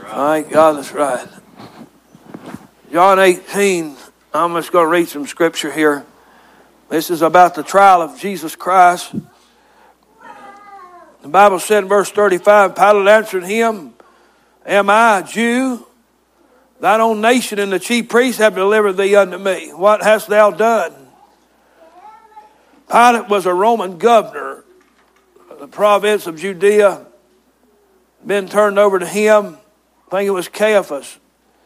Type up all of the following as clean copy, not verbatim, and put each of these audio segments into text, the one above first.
Thank God, that's right. John 18, I'm just going to read some scripture here. This is about the trial of Jesus Christ. The Bible said in verse 35, Pilate answered him, Am I a Jew? Thine own nation and the chief priests have delivered thee unto me. What hast thou done? Pilate was a Roman governor of the province of Judea. Been turned over to him. I think it was Caiaphas.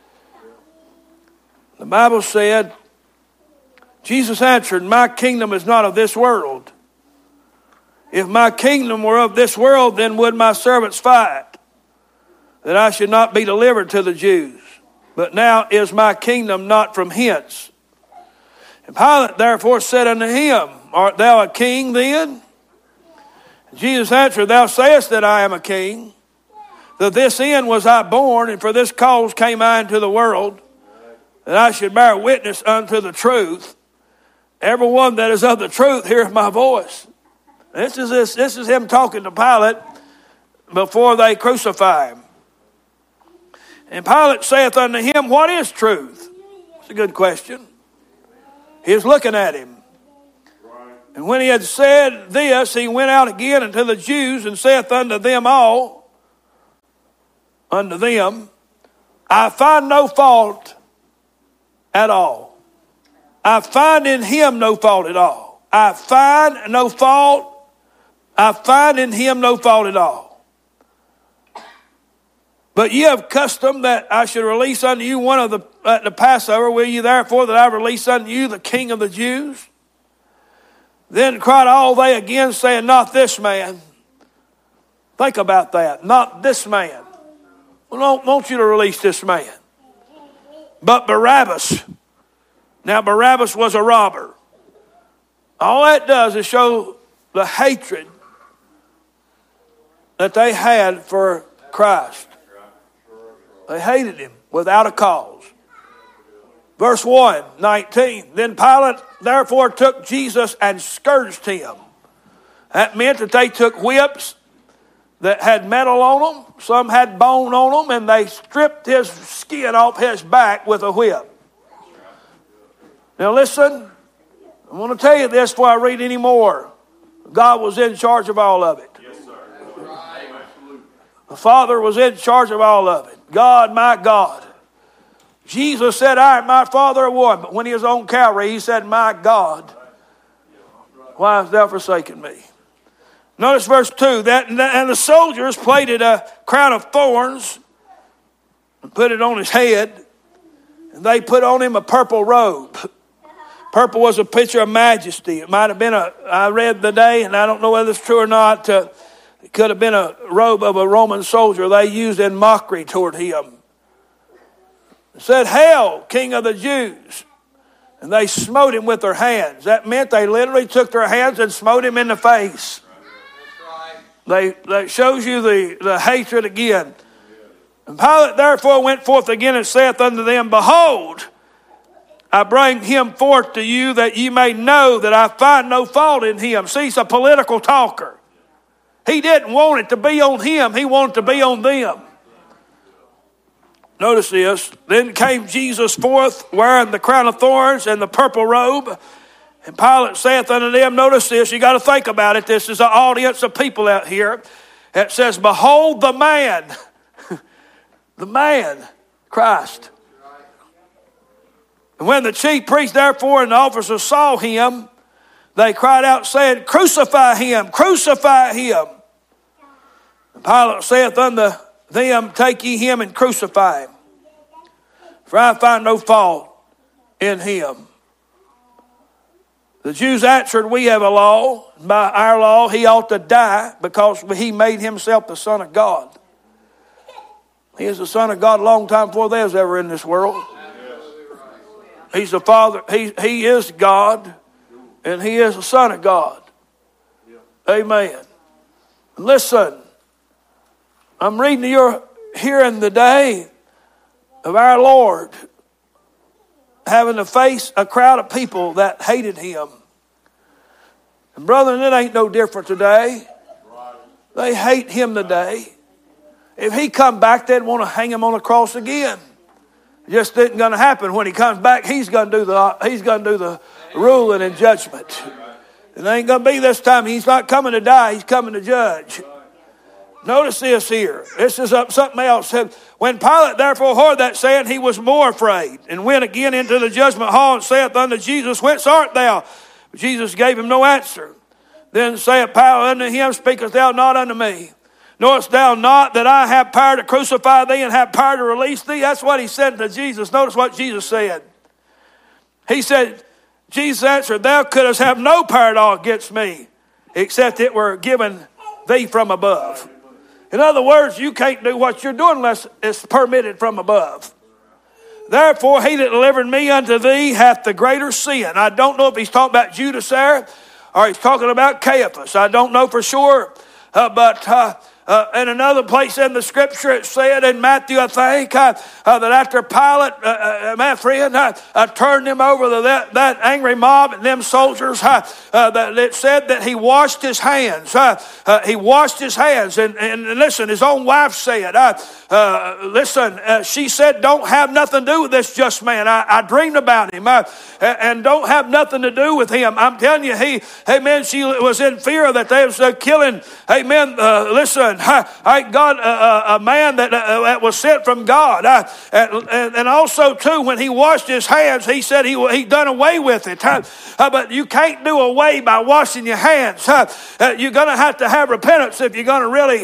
The Bible said, Jesus answered, My kingdom is not of this world. If my kingdom were of this world, then would my servants fight, that I should not be delivered to the Jews. But now is my kingdom not from hence. And Pilate therefore said unto him, Art thou a king then? And Jesus answered, Thou sayest that I am a king. That this end was I born, and for this cause came I into the world, that I should bear witness unto the truth. Everyone that is of the truth heareth my voice. This is him talking to Pilate before they crucify him. And Pilate saith unto him, What is truth? It's a good question. He was looking at him. And when he had said this, he went out again unto the Jews and saith unto them, I find no fault at all. I find in him no fault at all. I find no fault. I find in him no fault at all. But ye have custom that I should release unto you one of the Passover. Will ye therefore that I release unto you the King of the Jews? Then cried all they again, saying, Not this man. Think about that. Not this man. We don't want you to release this man. But Barabbas. Now Barabbas was a robber. All that does is show the hatred that they had for Christ. They hated him without a cause. Verse 19. Then Pilate therefore took Jesus and scourged him. That meant that they took whips that had metal on them. Some had bone on them, and they stripped his skin off his back with a whip. Now listen, I want to tell you this before I read any more. God was in charge of all of it. Yes, sir. The Father was in charge of all of it. God, my God. Jesus said, I and my Father are one. But when he was on Calvary, he said, My God, why hast thou forsaken me? Notice verse 2. And the soldiers plaited a crown of thorns and put it on his head. And they put on him a purple robe. Purple was a picture of majesty. It might have been I read the day, and I don't know whether it's true or not. It could have been a robe of a Roman soldier they used in mockery toward him. It said, Hail, King of the Jews. And they smote him with their hands. That meant they literally took their hands and smote him in the face. That shows you the hatred again. And Pilate therefore went forth again and saith unto them, Behold, I bring him forth to you that ye may know that I find no fault in him. See, he's a political talker. He didn't want it to be on him. He wanted it to be on them. Notice this. Then came Jesus forth wearing the crown of thorns and the purple robe. And Pilate saith unto them, notice this, you got to think about it. This is an audience of people out here. It says, Behold the man. The man, Christ. And when the chief priests therefore and the officers saw him, they cried out saying, Crucify him, crucify him. And Pilate saith unto them, Take ye him and crucify him. For I find no fault in him. The Jews answered, We have a law. By our law he ought to die because he made himself the Son of God. He is the Son of God a long time before there was ever in this world. He's the Father. He is God, and he is the Son of God. Amen. Listen, I'm reading your hearing the day of our Lord having to face a crowd of people that hated him. And brethren, it ain't no different today. They hate him today. If he come back, they'd want to hang him on the cross again. It just isn't going to happen. When he comes back, he's going to do the ruling and judgment. It ain't going to be this time. He's not coming to die. He's coming to judge. Notice this here. This is something else. When Pilate therefore heard that saying, he was more afraid, and went again into the judgment hall, and saith unto Jesus, Whence art thou? Jesus gave him no answer. Then saith Pilate unto him, Speakest thou not unto me? Knowest thou not that I have power to crucify thee and have power to release thee? That's what he said to Jesus. Notice what Jesus said. He said, Jesus answered, Thou couldst have no power at all against me, except it were given thee from above. In other words, you can't do what you're doing unless it's permitted from above. Therefore, he that delivered me unto thee hath the greater sin. I don't know if he's talking about Judas there or he's talking about Caiaphas. I don't know for sure. But in another place in the scripture, it said in Matthew, I think, that after Pilate, my friend, turned him over to that angry mob and them soldiers, that it said that he washed his hands. He washed his hands. And listen, his own wife said, she said, don't have nothing to do with this just man. I dreamed about him and don't have nothing to do with him. I'm telling you, she was in fear that they was killing, thank God, a man that was sent from God. And also, too, when he washed his hands, he said he done away with it. But you can't do away by washing your hands. You're going to have repentance if you're going to really,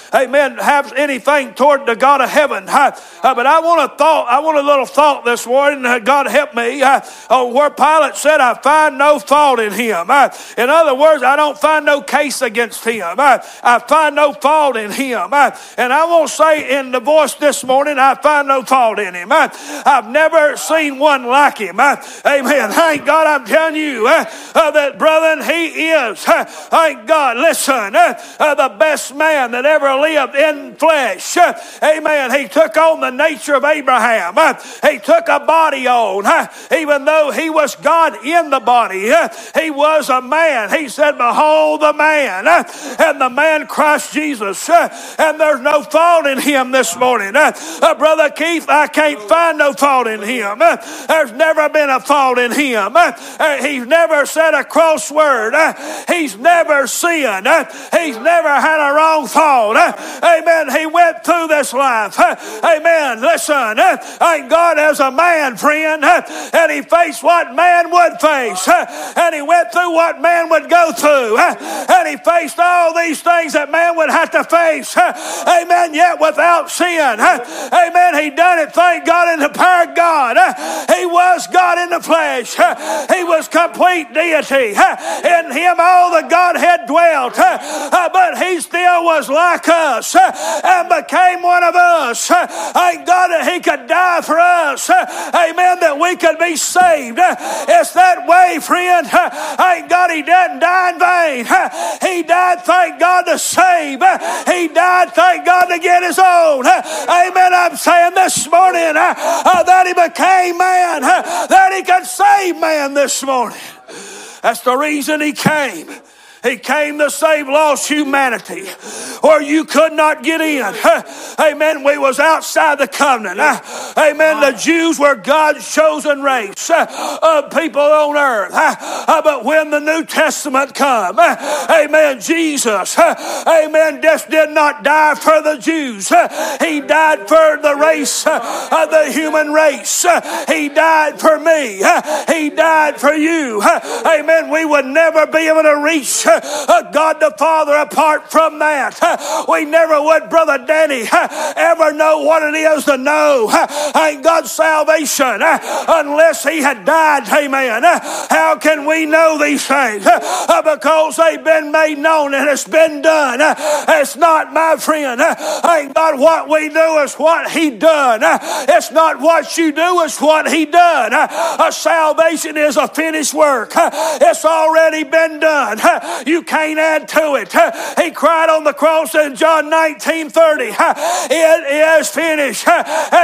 have anything toward the God of heaven. But I want a little thought this morning. God help me. On where Pilate said, I find no fault in him. In other words, I don't find no case against him. I find no fault in him. And I won't say in the voice this morning, I find no fault in him. I've never seen one like him. Amen. Thank God, I'm telling you that, brethren, he is, thank God, listen, the best man that ever lived in flesh. Amen. He took on the nature of Abraham. He took a body on. Even though he was God in the body, he was a man. He said, behold the man. And the man Christ Jesus. And there's no fault in him this morning. Brother Keith, I can't find no fault in him. There's never been a fault in him. He's never said a cross word. He's never sinned. He's never had a wrong thought. Amen. He went through this life. Amen. Listen, thank God as a man, friend, and he faced what man would face. And he went through what man would go through. And he faced all these things that man would have to face. Amen. Yet without sin. Amen. He done it, thank God, in the power of God. He was God in the flesh. He was complete deity. In him all the Godhead dwelt. But he still was like us and became one of us. Thank God that he could die for us. Amen. That we could be saved. It's that way, friend. Thank God he didn't die in vain. He died, thank God, to save. He died, thank God, to get his own. Amen. I'm saying this morning that he became man, that he could save man this morning. That's the reason he came. He came to save lost humanity, or you could not get in. Amen. We was outside the covenant. Amen. The Jews were God's chosen race of people on earth. But when the New Testament come, amen, Jesus, amen, just did not die for the Jews. He died for the race of the human race. He died for me. He died for you. Amen. We would never be able to reach God the Father apart from that. We never would, Brother Danny, ever know what it is to know ain't God's salvation unless he had died. Amen. How can we know these things? Because they've been made known and it's been done. It's not, my friend, ain't God, what we do is what he done. It's not what you do, it's what he done. Salvation is a finished work. It's already been done. You can't add to it. He cried on the cross in John 19:30. It is finished. And he gave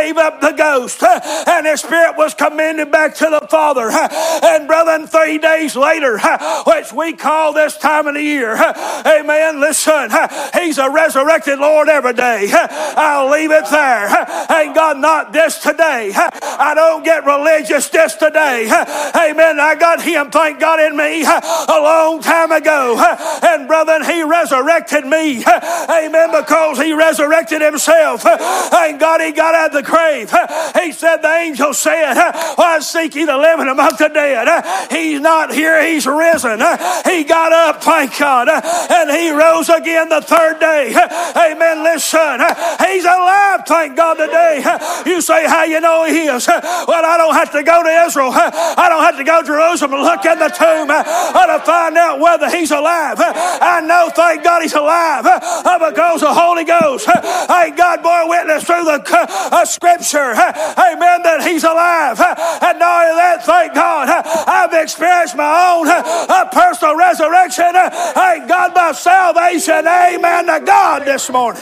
gave up the ghost, and his spirit was commended back to the Father. And brethren, 3 days later, which we call this time of the year, amen, listen, he's a resurrected Lord every day. I'll leave it there. Ain't God not this today? I don't get religious this today. Amen. I got him, thank God, in me a long time ago. And brethren, he resurrected me. Amen. Because he resurrected himself. Thank God he got out of the grave. He said, the angel said, why seek ye the living among the dead? He's not here, he's risen. He got up, thank God, and he rose again the third day. Amen. Listen, he's alive, thank God, today. You say, how you know he is? Well, I don't have to go to Israel. I don't have to go to Jerusalem and look in the tomb to find out whether he's alive. I know, thank God, he's alive because the Holy Ghost, thank God, bore witness through the scripture, amen, that he's alive. And not only that, thank God, I've experienced my own personal resurrection. Thank God, my salvation. Amen to God this morning.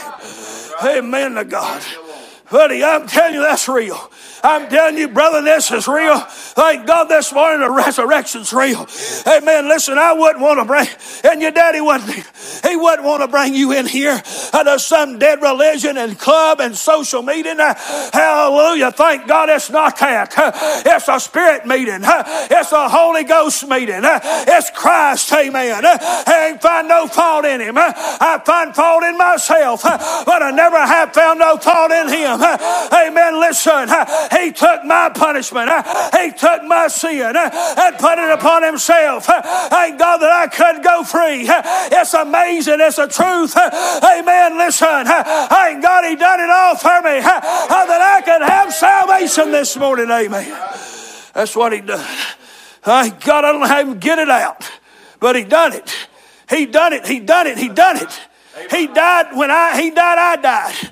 Amen to God. Buddy, I'm telling you, that's real. I'm telling you, brother, this is real. Thank God this morning the resurrection's real. Amen. Listen, I wouldn't want to bring, and your daddy wouldn't. He wouldn't want to bring you in here to some dead religion and club and social meeting. Hallelujah. Thank God it's not that. It's a spirit meeting. It's a Holy Ghost meeting. It's Christ. Amen. I ain't find no fault in him. I find fault in myself, but I never have found no fault in him. Amen. Listen, he took my punishment. He took my sin and put it upon himself. Thank God that I could go free. It's amazing. It's the truth. Amen. Listen, thank God he done it all for me, that I could have salvation this morning. Amen. That's what he done. Thank God I don't have him get it out, but he done it. He done it. He done it. He done it. He died. When he died, I died.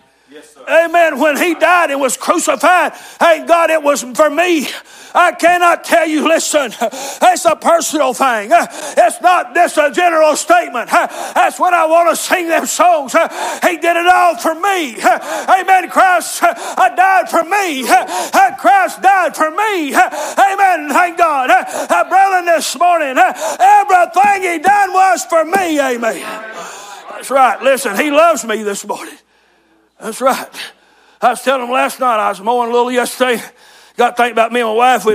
Amen. When he died and was crucified, thank God it was for me. I cannot tell you, listen, it's a personal thing. It's not this a general statement. That's when I want to sing them songs. He did it all for me. Amen. Christ died for me. Christ died for me. Amen. Thank God. Brother, this morning, everything he done was for me. Amen. That's right. Listen, he loves me this morning. That's right. I was telling him last night, I was mowing a little yesterday. Got to think about me and my wife.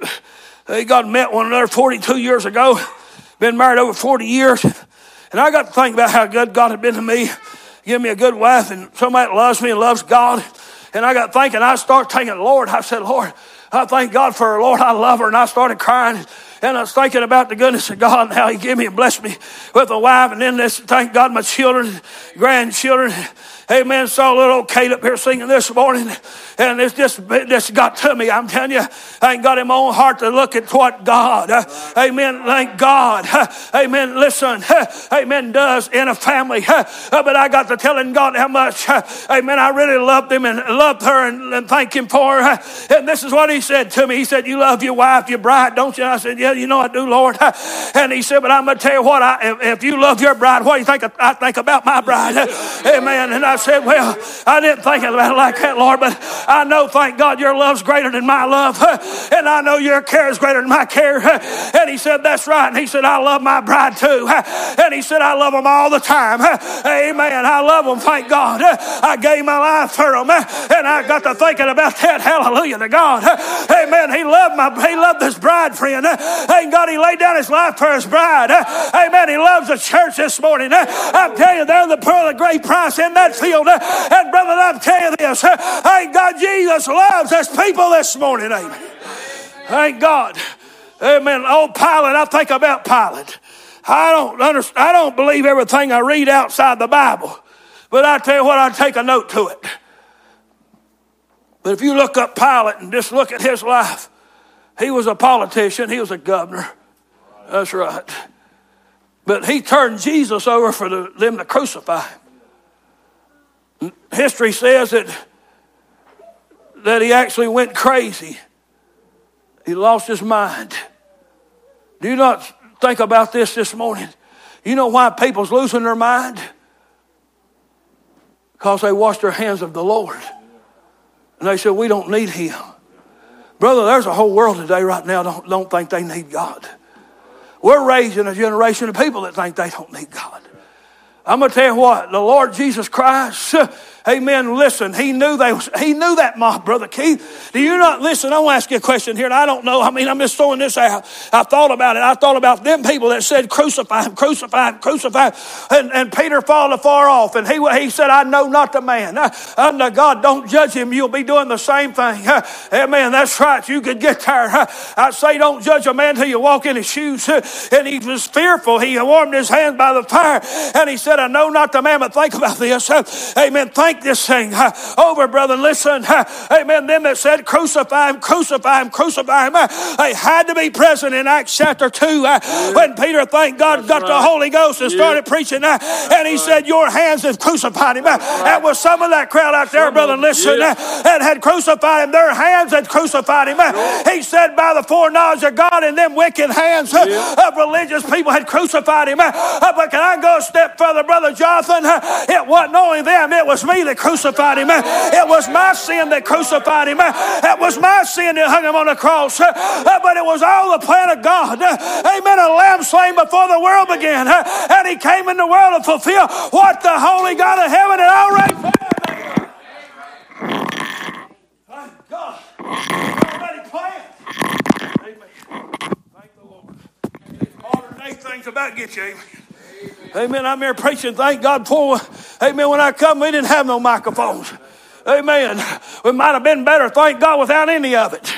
God met one another 42 years ago. Been married over 40 years. And I got to think about how good God had been to me. Give me a good wife and somebody that loves me and loves God. And I got thinking, I started thinking, Lord, I said, Lord, I thank God for her. Lord, I love her. And I started crying. And I was thinking about the goodness of God and how he gave me and blessed me with a wife. And then thank God, my children, grandchildren. Amen. Saw little old Kate up here singing this morning. And it's just got to me. I'm telling you, I ain't got in my own heart to look at what God, amen, thank God, amen, listen, amen, does in a family. But I got to telling God how much, amen, I really loved him and loved her and thank him for her. And this is what he said to me. He said, you love your wife, your bride, don't you? And I said, yeah, you know I do, Lord. And he said, but I'm going to tell you what, if you love your bride, what do you think I think about my bride? Amen. And I said, well, I didn't think about it like that, Lord, but I know, thank God, your love's greater than my love. And I know your care is greater than my care. And he said, that's right. And he said, I love my bride too. And he said, I love them all the time. Amen. I love them, thank God. I gave my life for them. And I got to thinking about that. Hallelujah to God. Amen. He loved his bride, friend. Thank God he laid down his life for his bride. Amen. He loves the church this morning. I'm telling you, they're the pearl of great price in that field. And brother, I'm telling you this. Thank God Jesus loves his people this morning. Amen. Thank God. Amen. Old Pilate, I think about Pilate. I don't believe everything I read outside the Bible. But I tell you what, I take a note to it. But if you look up Pilate and just look at his life, he was a politician. He was a governor. That's right. But he turned Jesus over for them to crucify him. History says that he actually went crazy. He lost his mind. Do you not think about this morning? You know why people's losing their mind? Because they washed their hands of the Lord. And they said, we don't need him. Brother, there's a whole world today right now don't think they need God. We're raising a generation of people that think they don't need God. I'm going to tell you what, the Lord Jesus Christ, amen, listen, he knew that mob, Brother Keith. Do you not, listen, I want to ask you a question here, and I don't know, I'm just throwing this out. I thought about it. I thought about them people that said, crucify him, crucify him, crucify him. And Peter followed afar off, and he said, I know not the man. God, don't judge him. You'll be doing the same thing. Amen, that's right. You could get there. I say don't judge a man till you walk in his shoes. And he was fearful. He warmed his hands by the fire, and he said, I know not the man, but think about this. Amen. Think this thing over, brother. Listen. Amen. Them that said, crucify him, crucify him, crucify him. They had to be present in Acts chapter 2 when Peter, thank God, got the Holy Ghost and started preaching. And he said, your hands have crucified him. That was some of that crowd out there, brother. Listen. That had crucified him. Their hands had crucified him. He said, by the foreknowledge of God and them wicked hands of religious people had crucified him. But can I go a step further, Brother Jonathan? It wasn't only them, it was me that crucified him. It was my sin that crucified him. It was my sin that hung him on the cross. But it was all the plan of God. Amen. A lamb slain before the world began. And he came in the world to fulfill what the holy God of heaven had already planned. Thank God. Already planned. Amen. Thank the Lord. These modern day things about to get you. Amen. Amen. I'm here preaching. Thank God for, amen, when I come, we didn't have no microphones. Amen. We might have been better, thank God, without any of it.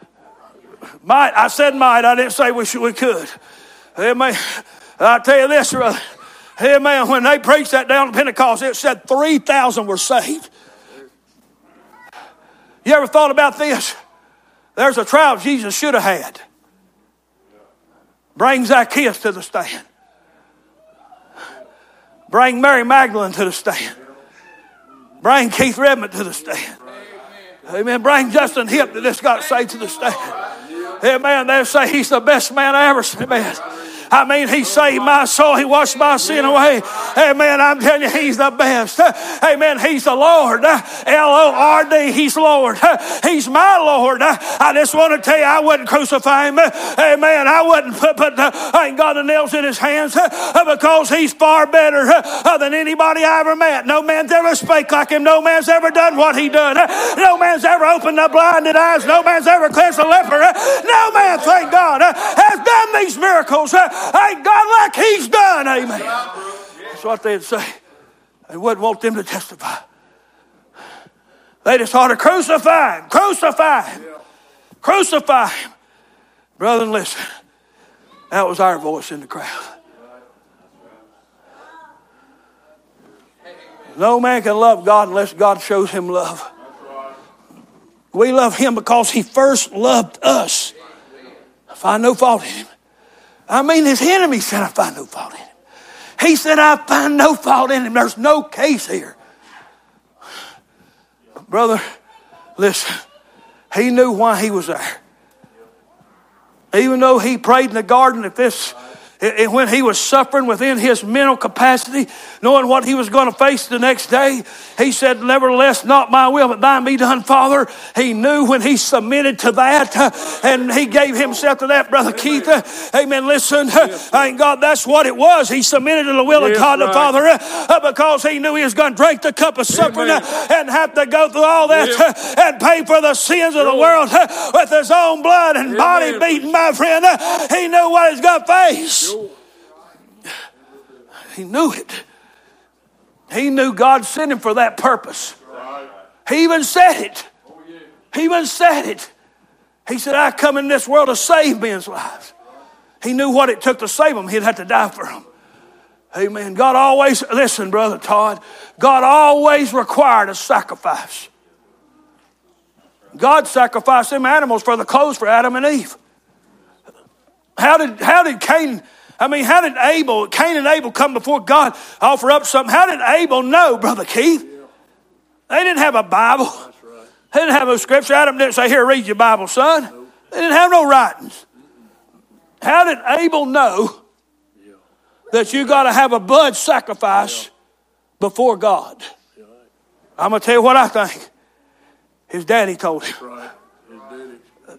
I said might. I didn't say we could. Amen. I'll tell you this, brother. Amen. When they preached that down at Pentecost, it said 3,000 were saved. You ever thought about this? There's a trial Jesus should have had. Bring Zacchaeus to the stand. Bring Mary Magdalene to the stand. Bring Keith Redmond to the stand. Amen. Bring Justin Hip that just got saved to the stand. Amen. They say he's the best man I ever seen. Amen. I mean, he saved my soul. He washed my sin away. Amen. I'm telling you, he's the best. Amen. He's the Lord. L-O-R-D. He's Lord. He's my Lord. I just want to tell you, I wouldn't crucify him. Amen. I wouldn't put I ain't got the nails in his hands because he's far better than anybody I ever met. No man's ever spake like him. No man's ever done what he done. No man's ever opened the blinded eyes. No man's ever cleansed the leper. No man, thank God, has done these miracles. Ain't God like he's done. Amen. That's what they'd say. They wouldn't want them to testify. They just ought to crucify him. Crucify him. Crucify him. Brother, listen. That was our voice in the crowd. No man can love God unless God shows him love. We love him because he first loved us. I find no fault in him. I mean, his enemy said, I find no fault in him. He said, I find no fault in him. There's no case here. Brother, listen. He knew why he was there. Even though he prayed in the garden, when he was suffering within his mental capacity, knowing what he was going to face the next day, he said, nevertheless, not my will, but thine be done, Father. He knew when he submitted to that, and he gave himself to that, Brother Keith. Amen. Listen, thank God that's what it was. He submitted to the will of God the Father because he knew he was going to drink the cup of suffering and have to go through all that and pay for the sins of the world with his own blood and body beaten, my friend. He knew what he was going to face. He knew it. He knew God sent him for that purpose. He even said it. He even said it. He said, I come in this world to save men's lives. He knew what it took to save them. He'd have to die for them. Amen. God always, listen, Brother Todd, God always required a sacrifice. God sacrificed them animals for the clothes for Adam and Eve. How did Cain and Abel come before God, offer up something? How did Abel know, Brother Keith? They didn't have a Bible. They didn't have no scripture. Adam didn't say, here, read your Bible, son. They didn't have no writings. How did Abel know that you got to have a blood sacrifice before God? I'm going to tell you what I think. His daddy told him. Right. His daddy.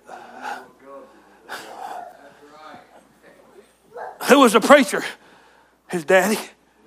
Who was the preacher? His daddy.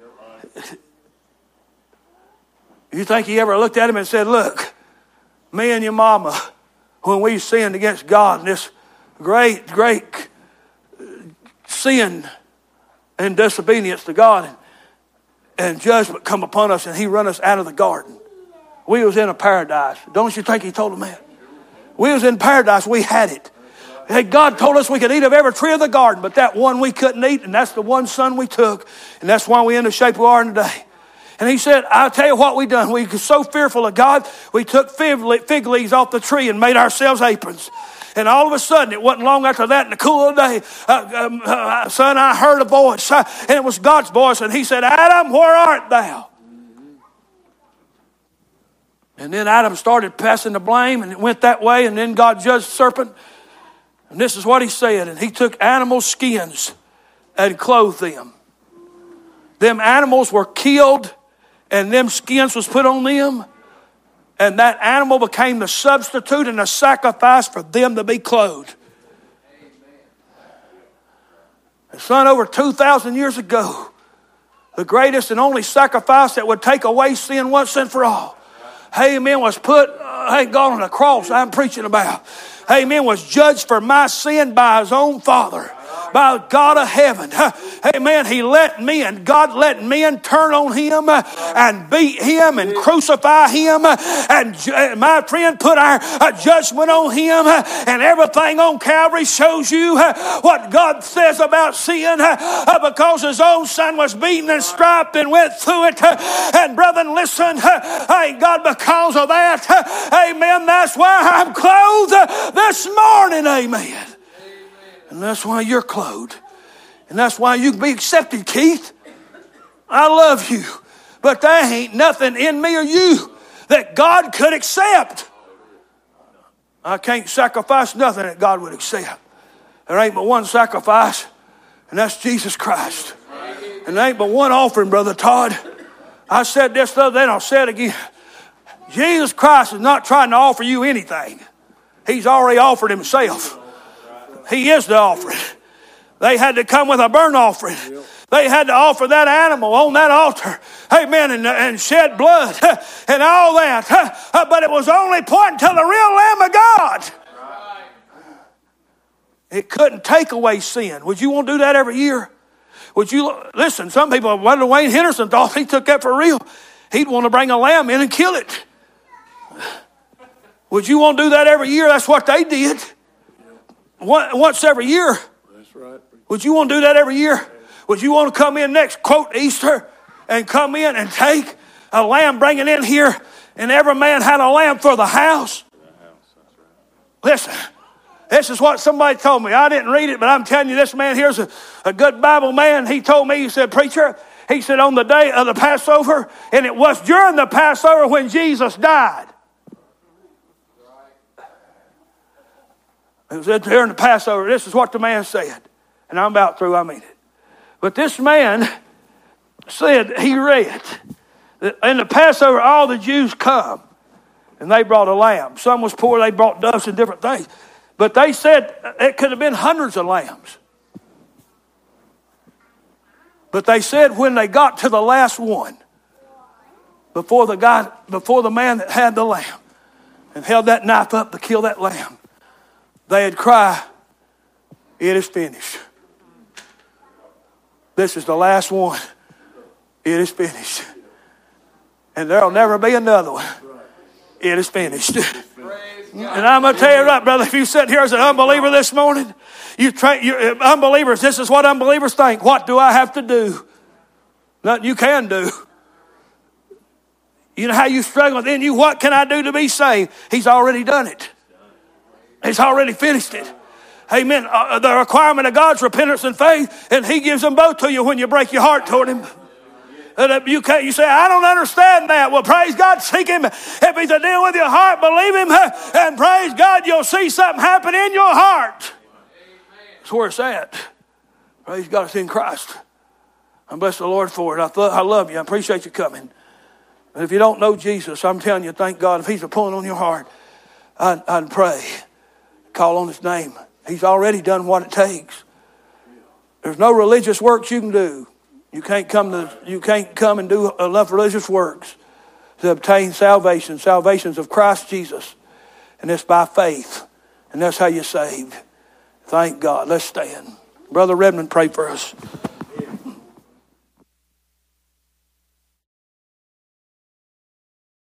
You think he ever looked at him and said, look, me and your mama, when we sinned against God, and this great, great sin and disobedience to God, and judgment come upon us, and he run us out of the garden. We was in a paradise. Don't you think he told them that? We was in paradise. We had it. Hey, God told us we could eat of every tree of the garden, but that one we couldn't eat, and that's the one son we took, and that's why we in the shape we are today. And he said, I'll tell you what we done. We were so fearful of God, we took fig leaves off the tree and made ourselves aprons. And all of a sudden, it wasn't long after that, in the cool of the day, son, I heard a voice. And it was God's voice. And he said, Adam, where art thou? And then Adam started passing the blame, and it went that way. And then God judged the serpent. And this is what he said. And he took animal skins and clothed them. Them animals were killed, and them skins was put on them. And that animal became the substitute and the sacrifice for them to be clothed. And son, over 2,000 years ago, the greatest and only sacrifice that would take away sin once and for all, amen, was put, God on the cross I'm preaching about. Amen, was judged for my sin by his own Father, by God of heaven. Amen, God let men turn on him and beat him and crucify him. And my friend, put our judgment on him. And everything on Calvary shows you what God says about sin, because his own son was beaten and striped and went through it. And brethren, listen, thank God because of that. Amen, that's why I'm clothed this morning. Amen. And that's why you're clothed. And that's why you can be accepted, Keith. I love you. But there ain't nothing in me or you that God could accept. I can't sacrifice nothing that God would accept. There ain't but one sacrifice, and that's Jesus Christ. And there ain't but one offering, Brother Todd. I said this the other day, and I'll say it again. Jesus Christ is not trying to offer you anything. He's already offered himself. He is the offering. They had to come with a burnt offering. They had to offer that animal on that altar. Amen. And shed blood and all that. But it was only pointing to the real Lamb of God. It couldn't take away sin. Would you want to do that every year? Would you listen? Some people, Brother Wayne Henderson thought he took that for real. He'd want to bring a lamb in and kill it. Would you want to do that every year? That's what they did. Once every year. That's right. Would you want to do that every year? Would you want to come in next, quote, Easter, and come in and take a lamb, bring it in here, and every man had a lamb for the house? Listen, this is what somebody told me. I didn't read it, but I'm telling you, this man here's a good Bible man. He told me, he said, preacher, he said, on the day of the Passover, and it was during the Passover when Jesus died. It was during the Passover. This is what the man said. And I'm about through, I mean it. But this man said, he read, that in the Passover, all the Jews come. And they brought a lamb. Some was poor, they brought doves and different things. But they said it could have been hundreds of lambs. But they said when they got to the last one, before the man that had the lamb and held that knife up to kill that lamb, they'd cry, it is finished. This is the last one. It is finished. And there'll never be another one. It is finished. And I'm going to tell you right, brother, if you sit here as an unbeliever this morning, unbelievers, this is what unbelievers think. What do I have to do? Nothing you can do. You know how you struggle within you? What can I do to be saved? He's already done it. He's already finished it. Amen. The requirement of God's repentance and faith, and he gives them both to you when you break your heart toward him. You say, I don't understand that. Well, praise God, seek him. If he's a deal with your heart, believe him, and praise God, you'll see something happen in your heart. That's where it's at. Praise God, it's in Christ. I bless the Lord for it. I love you. I appreciate you coming. And if you don't know Jesus, I'm telling you, thank God, if he's a pulling on your heart, and pray. Call on His name. He's already done what it takes. There's no religious works you can do. You can't come and do enough religious works to obtain salvation. Salvation's of Christ Jesus. And it's by faith. And that's how you're saved. Thank God. Let's stand. Brother Redmond, pray for us.